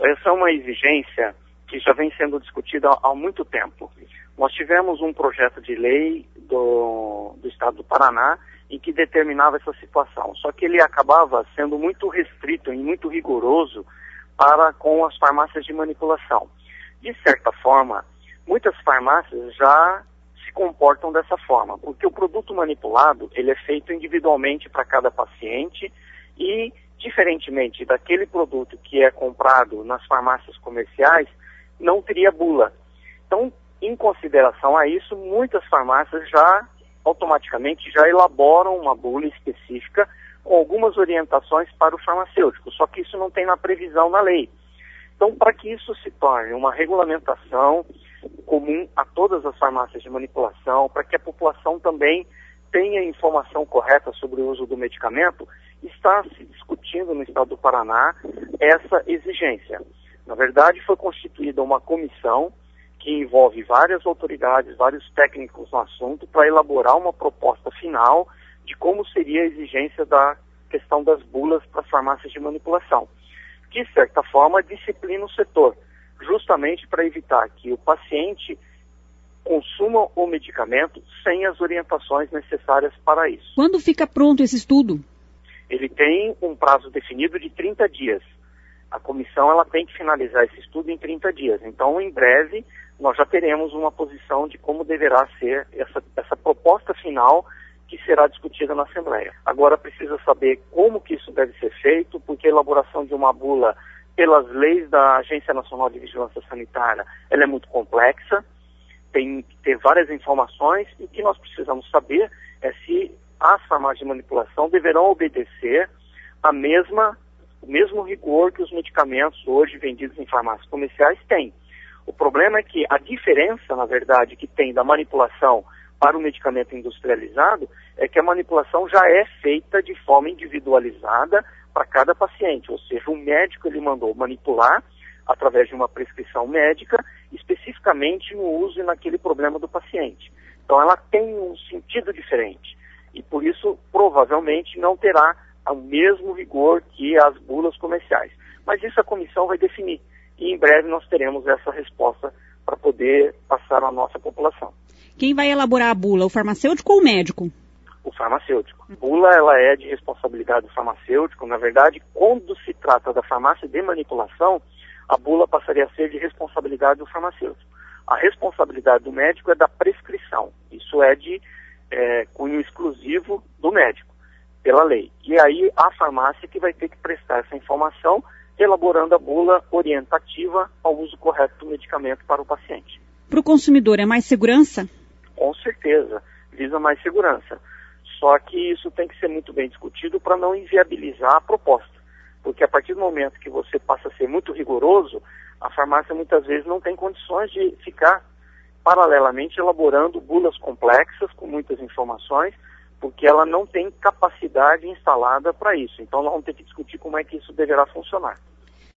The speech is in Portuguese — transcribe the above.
Essa é uma exigência que já vem sendo discutida há muito tempo. Nós tivemos um projeto de lei do Estado do Paraná em que determinava essa situação, só que ele acabava sendo muito restrito e muito rigoroso para com as farmácias de manipulação. De certa forma, muitas farmácias já se comportam dessa forma, porque o produto manipulado ele é feito individualmente para cada paciente e, diferentemente daquele produto que é comprado nas farmácias comerciais, não teria bula. Então, em consideração a isso, muitas farmácias já automaticamente já elaboram uma bula específica com algumas orientações para o farmacêutico, só que isso não tem na previsão na lei. Então, para que isso se torne uma regulamentação comum a todas as farmácias de manipulação, para que a população também tenha informação correta sobre o uso do medicamento, está se discutindo no Estado do Paraná essa exigência. Na verdade, foi constituída uma comissão que envolve várias autoridades, vários técnicos no assunto, para elaborar uma proposta final de como seria a exigência da questão das bulas para as farmácias de manipulação, que, de certa forma, disciplina o setor, justamente para evitar que o paciente consuma o medicamento sem as orientações necessárias para isso. Quando fica pronto esse estudo? Ele tem um prazo definido de 30 dias. A comissão ela tem que finalizar esse estudo em 30 dias. Então, em breve, nós já teremos uma posição de como deverá ser essa proposta final que será discutida na Assembleia. Agora, precisa saber como que isso deve ser feito, porque a elaboração de uma bula pelas leis da Agência Nacional de Vigilância Sanitária, ela é muito complexa, tem que ter várias informações, e o que nós precisamos saber é se as farmácias de manipulação deverão obedecer o mesmo rigor que os medicamentos hoje vendidos em farmácias comerciais têm. O problema é que a diferença, na verdade, que tem da manipulação para o medicamento industrializado é que a manipulação já é feita de forma individualizada para cada paciente, ou seja, o médico ele mandou manipular através de uma prescrição médica, especificamente no uso e naquele problema do paciente. Então ela tem um sentido diferente e por isso provavelmente não terá o mesmo rigor que as bulas comerciais. Mas isso a comissão vai definir e em breve nós teremos essa resposta para poder passar à nossa população. Quem vai elaborar a bula, o farmacêutico ou o médico? O farmacêutico. A bula ela é de responsabilidade do farmacêutico. Na verdade, quando se trata da farmácia de manipulação, a bula passaria a ser de responsabilidade do farmacêutico. A responsabilidade do médico é da prescrição. Isso é de cunho exclusivo do médico, pela lei. E aí a farmácia que vai ter que prestar essa informação, elaborando a bula orientativa ao uso correto do medicamento para o paciente. Para o consumidor é mais segurança? Com certeza, visa mais segurança. Só que isso tem que ser muito bem discutido para não inviabilizar a proposta. Porque a partir do momento que você passa a ser muito rigoroso, a farmácia muitas vezes não tem condições de ficar paralelamente elaborando bulas complexas com muitas informações, porque ela não tem capacidade instalada para isso. Então nós vamos ter que discutir como é que isso deverá funcionar.